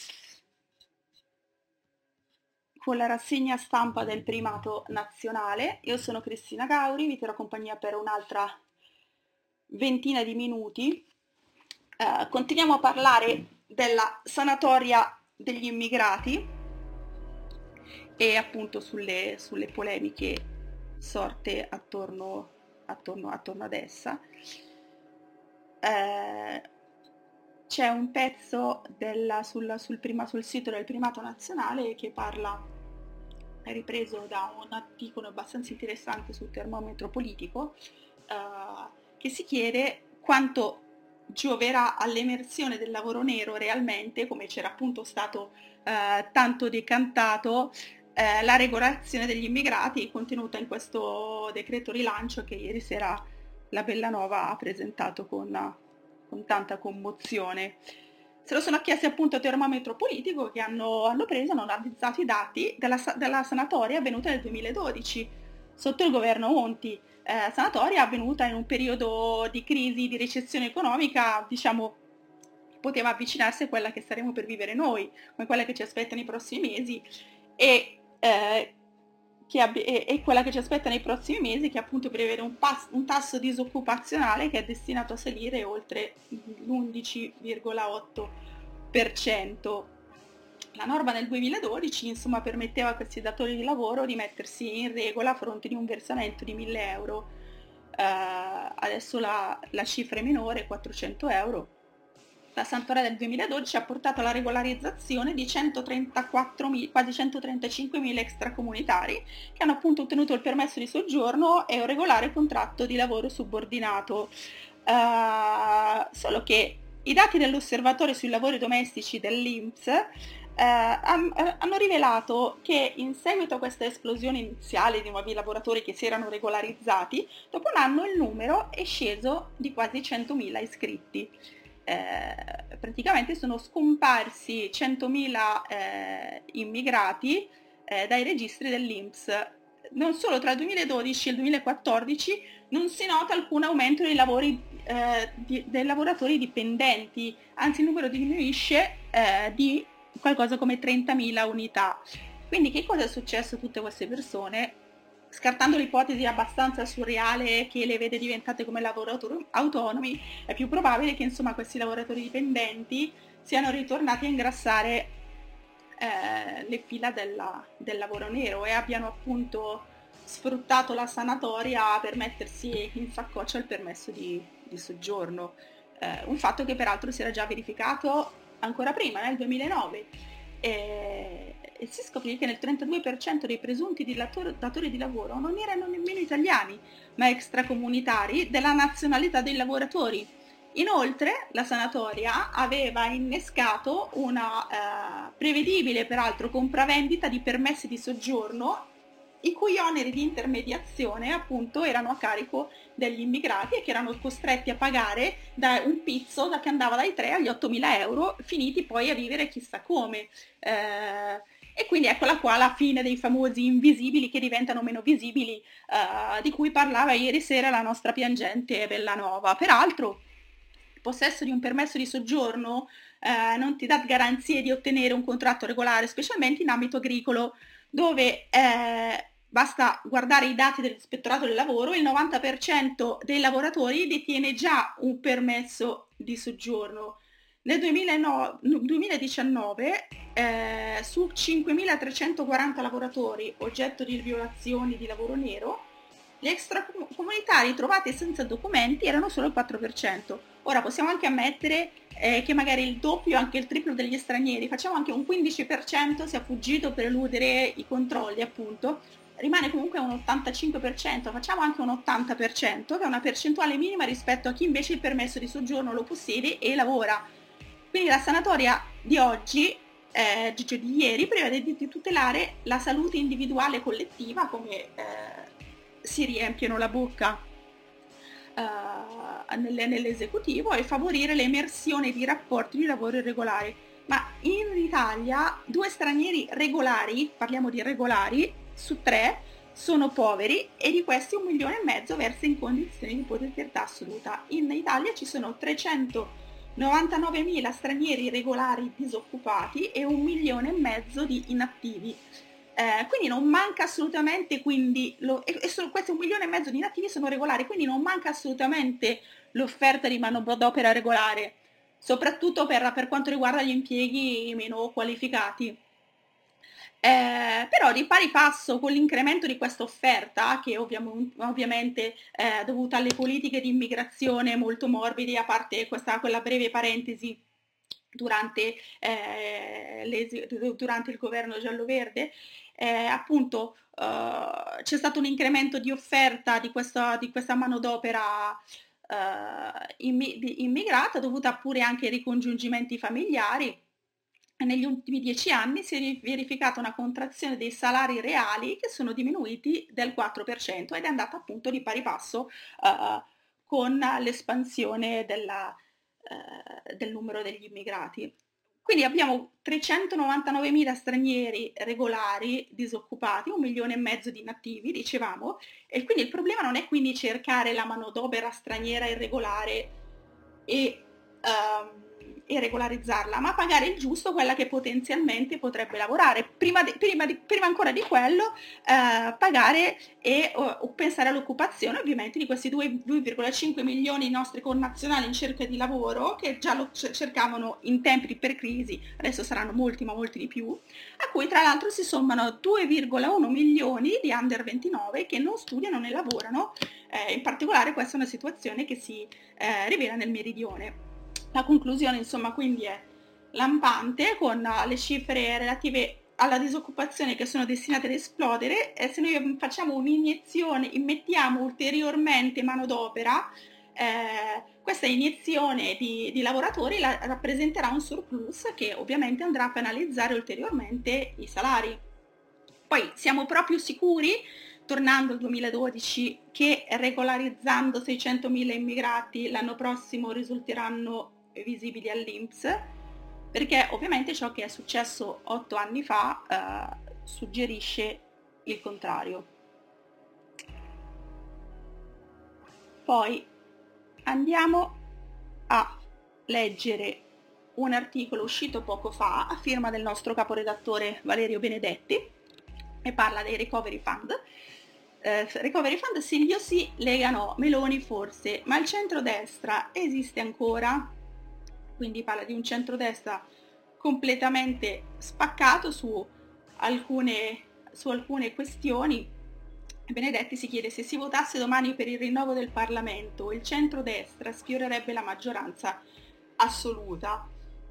con la rassegna stampa del primato nazionale. Io sono Cristina Gauri, vi terrò compagnia per un'altra ventina di minuti. Eh, continuiamo a parlare della sanatoria degli immigrati e appunto sulle, sulle polemiche sorte attorno, attorno, attorno ad essa. Eh, C'è un pezzo della, sul, sul, prima, sul sito del primato nazionale che parla, è ripreso da un articolo abbastanza interessante sul termometro politico, eh, che si chiede quanto gioverà all'emersione del lavoro nero realmente, come c'era appunto stato eh, tanto decantato, eh, la regolazione degli immigrati contenuta in questo decreto rilancio che ieri sera la Bellanova ha presentato con... con tanta commozione. Se lo sono chiesti appunto a termometro politico, che hanno, hanno preso, hanno analizzato i dati della, della sanatoria avvenuta nel duemiladodici sotto il governo Monti, eh, sanatoria avvenuta in un periodo di crisi, di recessione economica, diciamo, poteva avvicinarsi a quella che staremo per vivere noi, come quella che ci aspetta nei prossimi mesi, e eh, Che abb- e, e quella che ci aspetta nei prossimi mesi, che appunto prevede un, pas- un tasso disoccupazionale che è destinato a salire oltre l'undici virgola otto per cento. La norma del duemiladodici insomma permetteva a questi datori di lavoro di mettersi in regola a fronte di un versamento di mille euro. Eh, adesso la, la cifra è minore, quattrocento euro. La sanatoria del duemiladodici ha portato alla regolarizzazione di centotrentaquattromila, quasi centotrentacinquemila extracomunitari che hanno appunto ottenuto il permesso di soggiorno e un regolare contratto di lavoro subordinato. Uh, solo che i dati dell'osservatorio sui lavori domestici dell'I N P S eh, hanno rivelato che in seguito a questa esplosione iniziale di nuovi lavoratori che si erano regolarizzati, dopo un anno il numero è sceso di quasi centomila iscritti. Eh, praticamente sono scomparsi centomila eh, immigrati eh, dai registri dell'I N P S. Non solo, tra il duemiladodici e il duemilaquattordici non si nota alcun aumento dei, lavori, eh, di, dei lavoratori dipendenti, anzi il numero diminuisce eh, di qualcosa come trentamila unità. Quindi che cosa è successo a tutte queste persone? Scartando l'ipotesi abbastanza surreale che le vede diventate come lavoratori autonomi, è più probabile che insomma questi lavoratori dipendenti siano ritornati a ingrassare eh, le fila della, del lavoro nero e abbiano appunto sfruttato la sanatoria per mettersi in saccoccia il permesso di, di soggiorno. Eh, un fatto che peraltro si era già verificato ancora prima, nel duemilanove. E, e si scoprì che nel trentadue per cento dei presunti dilator- datori di lavoro non erano nemmeno italiani, ma extracomunitari della nazionalità dei lavoratori. Inoltre la sanatoria aveva innescato una eh, prevedibile peraltro compravendita di permessi di soggiorno i cui oneri di intermediazione appunto erano a carico degli immigrati e che erano costretti a pagare da un pizzo da che andava dai tre agli ottomila euro, finiti poi a vivere chissà come. Eh, e quindi eccola qua la fine dei famosi invisibili che diventano meno visibili, eh, di cui parlava ieri sera la nostra piangente Bellanova. Peraltro il possesso di un permesso di soggiorno eh, non ti dà garanzie di ottenere un contratto regolare, specialmente in ambito agricolo, dove eh, basta guardare i dati dell'Ispettorato del Lavoro, il novanta per cento dei lavoratori detiene già un permesso di soggiorno. Nel duemiladiciannove eh, su cinquemilatrecentoquaranta lavoratori oggetto di violazioni di lavoro nero, gli extracomunitari trovati senza documenti erano solo il quattro per cento. Ora possiamo anche ammettere eh, che magari il doppio, anche il triplo degli stranieri, facciamo anche un quindici per cento sia fuggito per eludere i controlli appunto, rimane comunque un ottantacinque per cento, facciamo anche un ottanta per cento, che è una percentuale minima rispetto a chi invece il permesso di soggiorno lo possiede e lavora. Quindi la sanatoria di oggi, eh, di, di ieri, prevede di, di tutelare la salute individuale e collettiva, come eh, si riempiono la bocca uh, nelle, nell'esecutivo, e favorire l'emersione di rapporti di lavoro irregolari. Ma in Italia due stranieri regolari, parliamo di regolari, su tre sono poveri, e di questi un milione e mezzo versa in condizioni di povertà assoluta. In Italia ci sono trecentonovantacinque novantanovemila stranieri irregolari disoccupati e un milione e mezzo di inattivi. Eh, quindi non manca assolutamente, quindi lo, e, e sono, questi un milione e mezzo di inattivi sono regolari, quindi non manca assolutamente l'offerta di manodopera regolare, soprattutto per, per quanto riguarda gli impieghi meno qualificati. Eh, però di pari passo con l'incremento di questa offerta, che ovviam- ovviamente è dovuta alle politiche di immigrazione molto morbidi, a parte questa, quella breve parentesi durante, eh, le, durante il governo giallo-verde, eh, appunto eh, c'è stato un incremento di offerta di questa, di questa manodopera eh, immi- immigrata, dovuta pure anche ai ricongiungimenti familiari. Negli ultimi dieci anni si è verificata una contrazione dei salari reali che sono diminuiti del quattro per cento ed è andata appunto di pari passo uh, con l'espansione della, uh, del numero degli immigrati. Quindi abbiamo trecentonovantanovemila stranieri regolari disoccupati, un milione e mezzo di inattivi, dicevamo, e quindi il problema non è quindi cercare la manodopera straniera irregolare e um, e regolarizzarla, ma pagare il giusto, quella che potenzialmente potrebbe lavorare. Prima, di, prima, di, prima ancora di quello, eh, pagare e o, o pensare all'occupazione ovviamente di questi due virgola cinque milioni di nostri connazionali in cerca di lavoro, che già lo cercavano in tempi di crisi, adesso saranno molti ma molti di più, a cui tra l'altro si sommano due virgola uno milioni di under ventinove che non studiano né lavorano. Eh, in particolare questa è una situazione che si eh, rivela nel meridione. La conclusione insomma quindi è lampante, con le cifre relative alla disoccupazione che sono destinate ad esplodere, e se noi facciamo un'iniezione, immettiamo ulteriormente manodopera, eh, questa iniezione di, di lavoratori la, rappresenterà un surplus che ovviamente andrà a penalizzare ulteriormente i salari. Poi siamo proprio sicuri, tornando al duemiladodici, che regolarizzando seicentomila immigrati l'anno prossimo risulteranno visibili all'I N P S? Perché ovviamente ciò che è successo otto anni fa eh, suggerisce il contrario. Poi andiamo a leggere un articolo uscito poco fa a firma del nostro caporedattore Valerio Benedetti e parla dei recovery fund. Eh, recovery fund Silvio sì, Lega no, Meloni forse, ma il centrodestra esiste ancora? Quindi parla di un centrodestra completamente spaccato su alcune, su alcune questioni. Benedetti si chiede: se si votasse domani per il rinnovo del Parlamento, il centrodestra sfiorerebbe la maggioranza assoluta.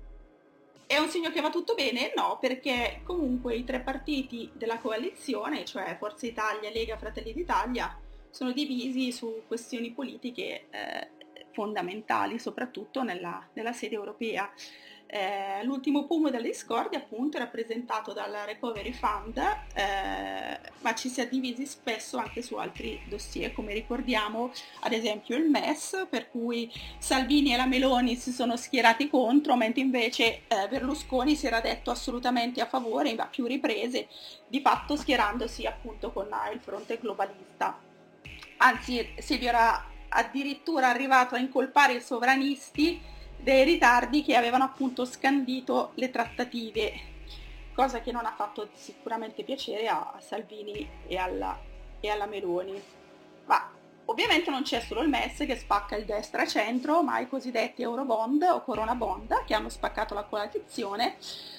È un segno che va tutto bene? No, perché comunque i tre partiti della coalizione, cioè Forza Italia, Lega, Fratelli d'Italia, sono divisi su questioni politiche eh, fondamentali, soprattutto nella, nella sede europea. Eh, l'ultimo pomo della discordia appunto è rappresentato dal Recovery Fund, eh, ma ci si è divisi spesso anche su altri dossier, come ricordiamo ad esempio il M E S, per cui Salvini e la Meloni si sono schierati contro, mentre invece eh, Berlusconi si era detto assolutamente a favore, a più riprese, di fatto schierandosi appunto con il fronte globalista. Anzi, Silvio era addirittura arrivato a incolpare i sovranisti dei ritardi che avevano appunto scandito le trattative, cosa che non ha fatto sicuramente piacere a, a Salvini e alla, e alla Meloni. Ma ovviamente non c'è solo il M E S che spacca il destra-centro, ma i cosiddetti Eurobond o Corona Bond che hanno spaccato la coalizione.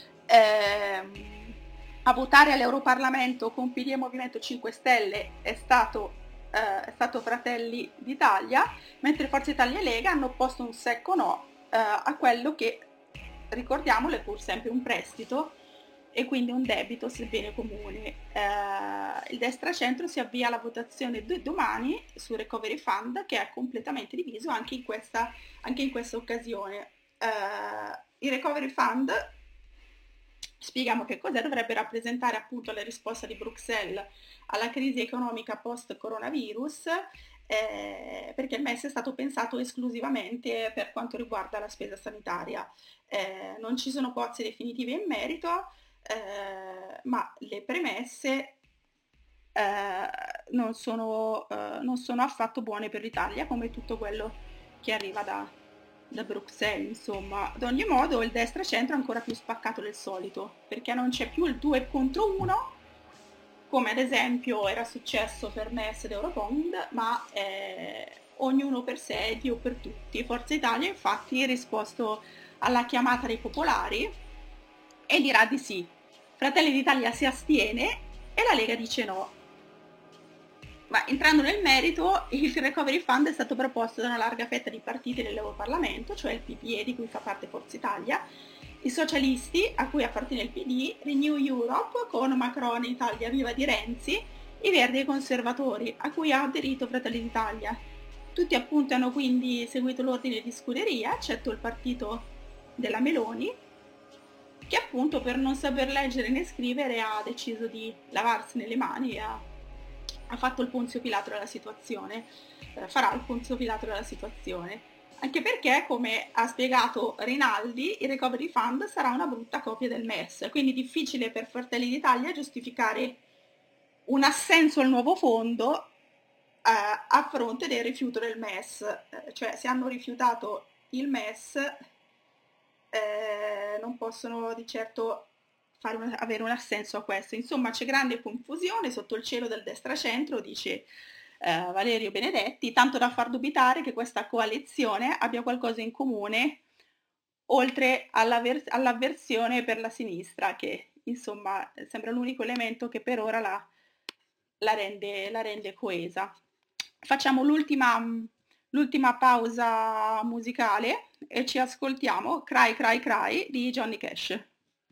Eh, a votare all'Europarlamento con P D e Movimento cinque Stelle è stato, eh, è stato Fratelli d'Italia, mentre Forza Italia e Lega hanno opposto un secco no eh, a quello che, ricordiamolo, è pur sempre un prestito e quindi un debito sebbene comune. Eh, il destra-centro si avvia alla votazione d- domani sul Recovery Fund, che è completamente diviso anche in questa, anche in questa occasione. Eh, il Recovery Fund, spieghiamo che cos'è, dovrebbe rappresentare appunto la risposta di Bruxelles alla crisi economica post-coronavirus, eh, perché il M E S è stato pensato esclusivamente per quanto riguarda la spesa sanitaria. Eh, non ci sono bozze definitive in merito, eh, ma le premesse eh, non, sono, eh, non sono affatto buone per l'Italia, come tutto quello che arriva da, da Bruxelles, insomma. Ad ogni modo il destra-centro è ancora più spaccato del solito, perché non c'è più il due contro uno, come ad esempio era successo per M E S ed Eurobond, ma eh, ognuno per sé, Dio per tutti. Forza Italia infatti ha risposto alla chiamata dei popolari e dirà di sì. Fratelli d'Italia si astiene e la Lega dice no. Ma entrando nel merito, il Recovery Fund è stato proposto da una larga fetta di partiti dell'Europarlamento, cioè il P P E di cui fa parte Forza Italia, i socialisti, a cui appartiene il P D, Renew Europe con Macron, Italia Viva di Renzi, i Verdi e i Conservatori, a cui ha aderito Fratelli d'Italia. Tutti appunto hanno quindi seguito l'ordine di scuderia, eccetto il partito della Meloni, che appunto per non saper leggere né scrivere ha deciso di lavarsene le mani e ha ha fatto il Ponzio Pilato della situazione, eh, farà il Ponzio Pilato della situazione, anche perché, come ha spiegato Rinaldi, il Recovery Fund sarà una brutta copia del M E S, quindi difficile per Fratelli d'Italia giustificare un assenso al nuovo fondo eh, a fronte del rifiuto del M E S, eh, cioè se hanno rifiutato il M E S eh, non possono di certo fare un, avere un assenso a questo. Insomma, c'è grande confusione sotto il cielo del destra-centro, dice eh, Valerio Benedetti, tanto da far dubitare che questa coalizione abbia qualcosa in comune, oltre all'aver- all'avversione per la sinistra, che insomma sembra l'unico elemento che per ora la, la, rende, la rende coesa. Facciamo l'ultima, l'ultima pausa musicale e ci ascoltiamo Cry Cry Cry di Johnny Cash.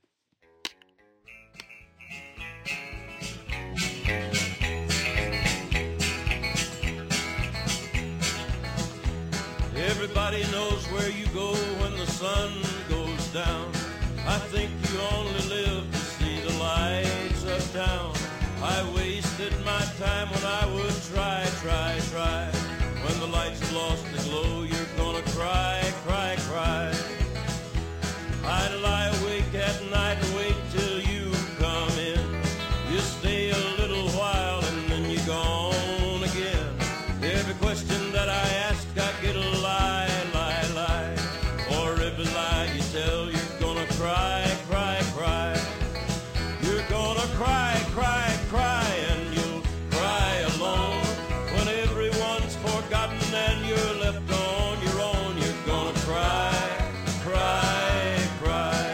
Everybody knows where you go when the sun goes down. I think you only live to see the lights of town. I wasted my time when I would try, try, try. When the lights have lost the glow, you're gonna cry, cry, cry. I'd lie awake at night and wait till you come in. You stay a little while and then you're gone again. Every question that I ask, I get a lie, lie, lie. For every lie you tell, you're gonna cry, cry, cry. You're gonna cry, cry, cry, and you'll cry alone. When everyone's forgotten and you're left on your own, you're gonna cry, cry, cry.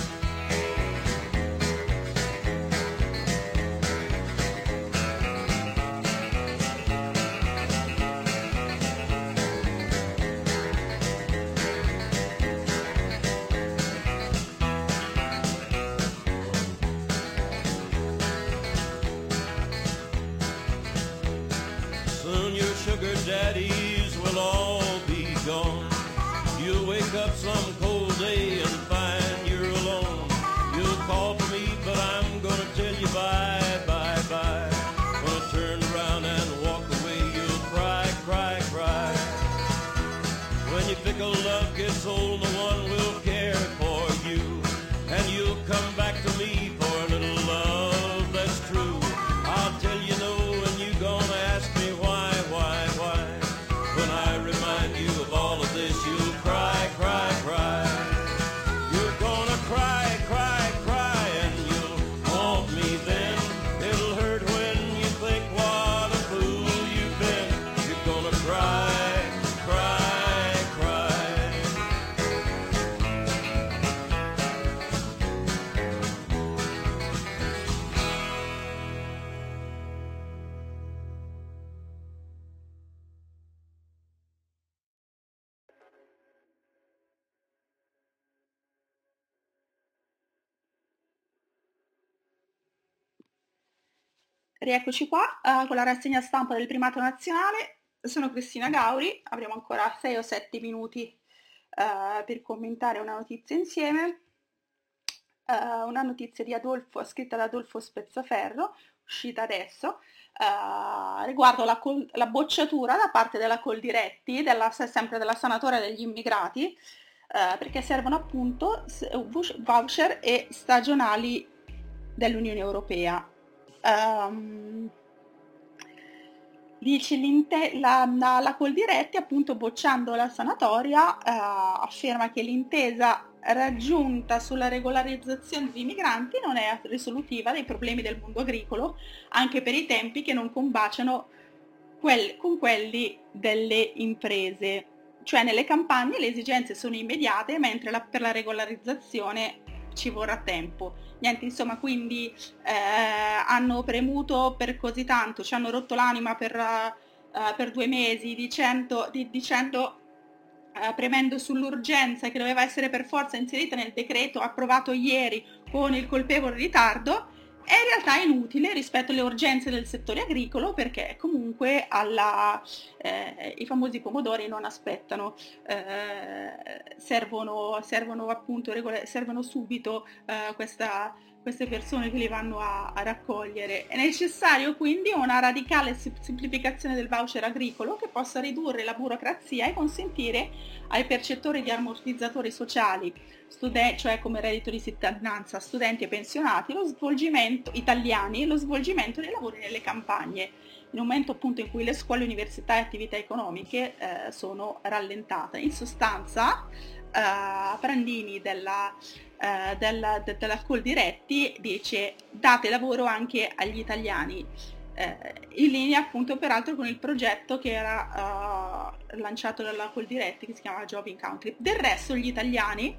Soon your sugar daddies will all be gone. You'll wake up some cold day and find you're alone. You'll call for me, but I'm gonna tell you bye, bye, bye. When I turn around and walk away, you'll cry, cry, cry. When your fickle love gets old, no one will care for you. And you'll come back to me for a little love that's true. I'll tell you no, and you're gonna ask me why, why, why. When I remind you of all of this, you'll cry, cry, cry. You're gonna cry, cry, cry, and you'll want me then. It'll hurt when you think what a fool you've been. You're gonna cry, cry, cry. Rieccoci qua eh, con la rassegna stampa del primato nazionale. Sono Cristina Gauri, avremo ancora sei o sette minuti eh, per commentare una notizia insieme. Eh, una notizia di Adolfo, scritta da Adolfo Spezzaferro, uscita adesso, eh, riguardo la, col- la bocciatura da parte della Coldiretti, della, sempre della sanatoria degli immigrati, eh, perché servono appunto s- voucher e stagionali dell'Unione Europea. Um, Dice l'inte- la, la, la Coldiretti, appunto bocciando la sanatoria, eh, afferma che l'intesa raggiunta sulla regolarizzazione degli migranti non è risolutiva dei problemi del mondo agricolo, anche per i tempi che non combaciano quel- con quelli delle imprese. Cioè nelle campagne le esigenze sono immediate, mentre la- per la regolarizzazione ci vorrà tempo. Niente, insomma, quindi eh, hanno premuto per così tanto, ci hanno rotto l'anima per, eh, per due mesi dicendo, di- dicendo eh, premendo sull'urgenza che doveva essere per forza inserita nel decreto approvato ieri con il colpevole ritardo, è in realtà inutile rispetto alle urgenze del settore agricolo, perché comunque alla, eh, i famosi pomodori non aspettano, eh, servono, servono appunto regola- servono subito eh, questa, queste persone che li vanno a, a raccogliere. È necessario quindi una radicale semplificazione del voucher agricolo che possa ridurre la burocrazia e consentire ai percettori di ammortizzatori sociali, studen- cioè come reddito di cittadinanza, studenti e pensionati, lo svolgimento, italiani, lo svolgimento dei lavori nelle campagne, in un momento appunto in cui le scuole, università e attività economiche eh, sono rallentate. In sostanza, eh, Prandini della, eh, della, de- della Coldiretti dice: date lavoro anche agli italiani, eh, in linea appunto peraltro con il progetto che era uh, lanciato dalla Coldiretti, che si chiama Job in Country. Del resto gli italiani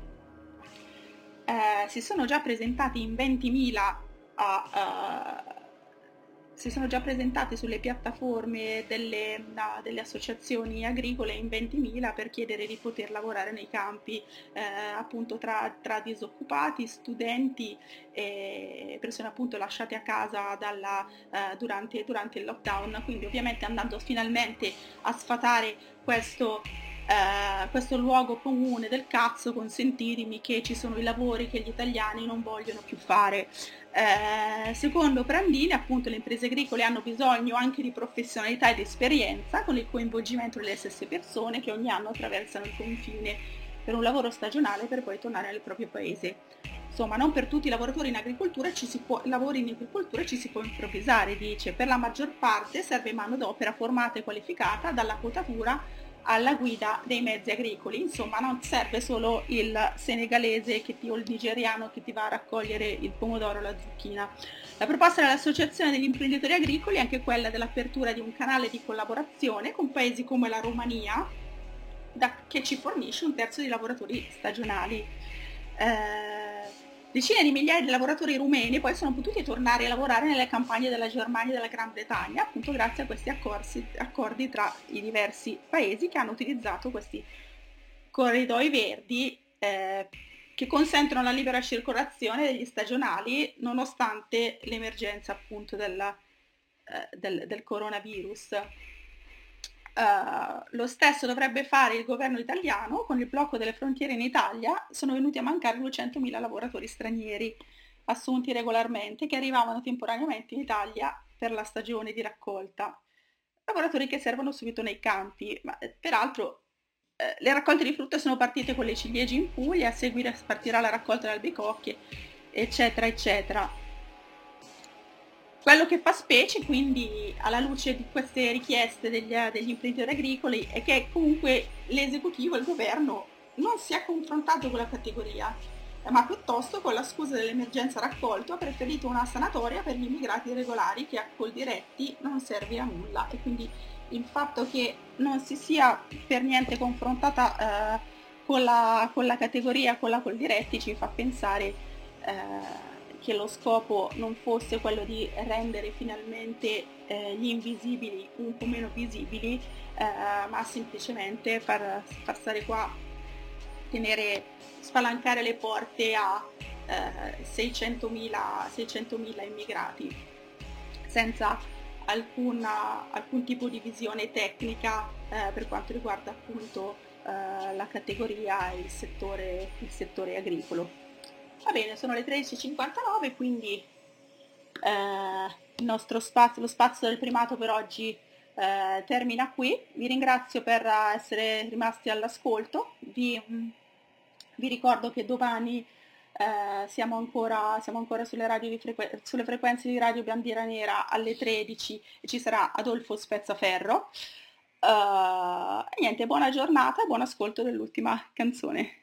eh, si sono già presentati in ventimila a, a- si sono già presentati sulle piattaforme delle, da- delle associazioni agricole in ventimila per chiedere di poter lavorare nei campi, eh, appunto tra, tra disoccupati, studenti e persone appunto lasciate a casa dalla, eh, durante, durante il lockdown, quindi ovviamente andando finalmente a sfatare questo eh, questo luogo comune del cazzo, consentitemi, che ci sono i lavori che gli italiani non vogliono più fare. Eh, secondo Prandini, appunto, le imprese agricole hanno bisogno anche di professionalità e di esperienza, con il coinvolgimento delle stesse persone che ogni anno attraversano il confine per un lavoro stagionale per poi tornare nel proprio paese. Insomma, non per tutti i lavoratori in agricoltura ci si può, lavori in agricoltura ci si può improvvisare, dice. Per la maggior parte serve manodopera formata e qualificata dalla potatura alla guida dei mezzi agricoli. Insomma, non serve solo il senegalese che ti, o il nigeriano che ti va a raccogliere il pomodoro o la zucchina. La proposta dell'Associazione degli imprenditori agricoli è anche quella dell'apertura di un canale di collaborazione con paesi come la Romania, da, che ci fornisce un terzo di lavoratori stagionali. Eh, Decine di migliaia di lavoratori rumeni poi sono potuti tornare a lavorare nelle campagne della Germania e della Gran Bretagna, appunto grazie a questi accordi, accordi tra i diversi paesi che hanno utilizzato questi corridoi verdi eh, che consentono la libera circolazione degli stagionali nonostante l'emergenza appunto della, eh, del, del coronavirus. Uh, lo stesso dovrebbe fare il governo italiano. Con il blocco delle frontiere in Italia sono venuti a mancare duecentomila lavoratori stranieri assunti regolarmente che arrivavano temporaneamente in Italia per la stagione di raccolta. Lavoratori che servono subito nei campi, ma eh, peraltro eh, le raccolte di frutta sono partite con le ciliegie in Puglia, a seguire partirà la raccolta delle albicocche, eccetera, eccetera. Quello che fa specie, quindi, alla luce di queste richieste degli, degli imprenditori agricoli, è che comunque l'esecutivo, il governo, non si è confrontato con la categoria, ma piuttosto con la scusa dell'emergenza raccolto ha preferito una sanatoria per gli immigrati irregolari che a Coldiretti non serve a nulla. E quindi il fatto che non si sia per niente confrontata eh, con, la, con la categoria, con la Coldiretti, ci fa pensare eh, che lo scopo non fosse quello di rendere finalmente eh, gli invisibili un po' meno visibili, eh, ma semplicemente far, far stare qua, tenere, spalancare le porte a eh, seicentomila, seicentomila immigrati senza alcuna, alcun tipo di visione tecnica eh, per quanto riguarda appunto eh, la categoria e il settore, il settore agricolo. Va bene, sono le tredici e cinquantanove, quindi eh, il nostro spazio, lo spazio del primato per oggi eh, termina qui. Vi ringrazio per essere rimasti all'ascolto. Vi, vi ricordo che domani Eh, siamo ancora, siamo ancora sulle, radio di frequ- sulle frequenze di Radio Bandiera Nera alle tredici e ci sarà Adolfo Spezzaferro. Eh, e niente, buona giornata e buon ascolto dell'ultima canzone.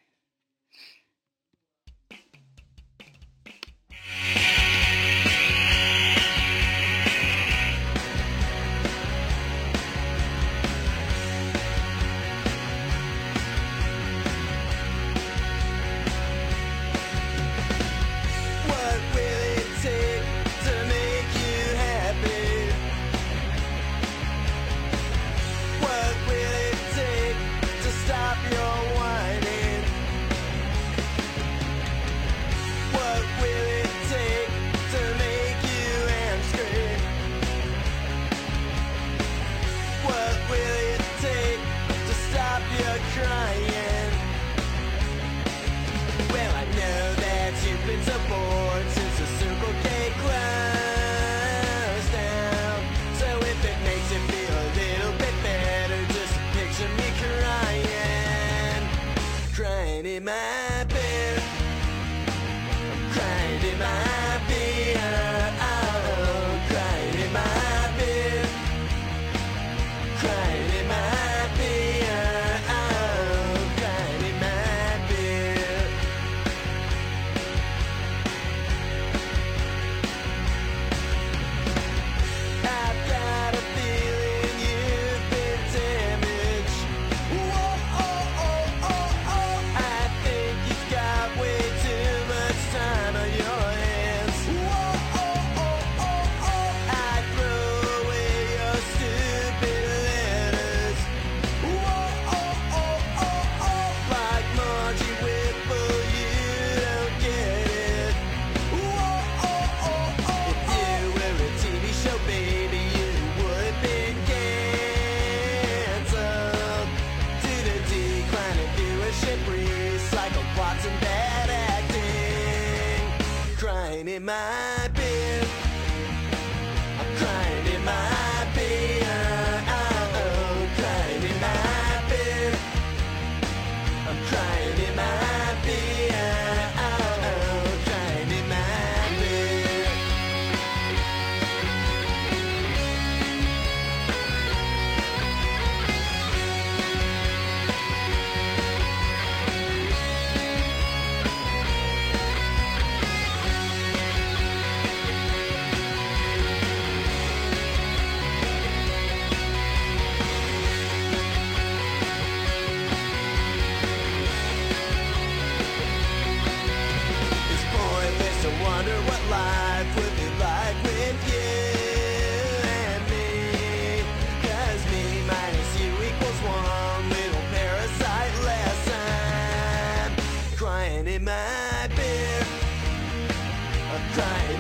Crying